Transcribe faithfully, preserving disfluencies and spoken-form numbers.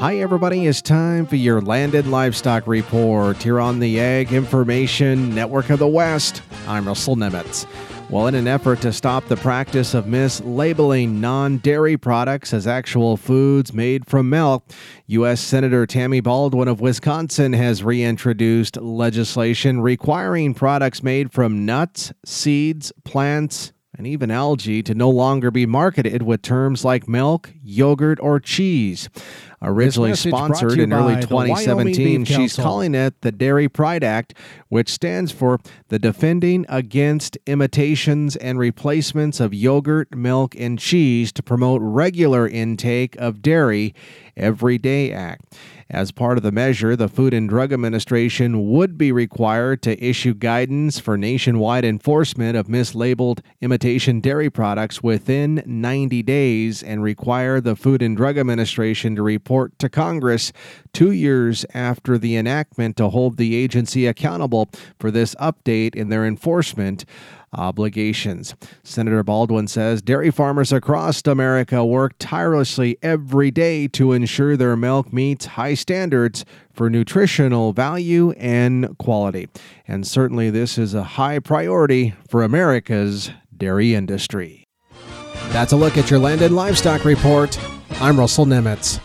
Hi, everybody. It's time for your Landed Livestock Report here on the Ag Information Network of the West. I'm Russell Nemitz. Well, in an effort to stop the practice of mislabeling non-dairy products as actual foods made from milk, U S Senator Tammy Baldwin of Wisconsin has reintroduced legislation requiring products made from nuts, seeds, plants, and even algae to no longer be marketed with terms like milk, yogurt, or cheese. Originally sponsored in early twenty seventeen, she's calling it the Dairy Pride Act, which stands for the Defending Against Imitations and Replacements of Yogurt, Milk, and Cheese to Promote Regular Intake of Dairy Everyday Act. As part of the measure, the Food and Drug Administration would be required to issue guidance for nationwide enforcement of mislabeled imitation dairy products within ninety days and require the Food and Drug Administration to report to Congress two years after the enactment to hold the agency accountable for this update in their enforcement obligations. Senator Baldwin says dairy farmers across America work tirelessly every day to ensure their milk meets high standards for nutritional value and quality. And certainly this is a high priority for America's dairy industry. That's a look at your Landed Livestock Report. I'm Russell Nemitz.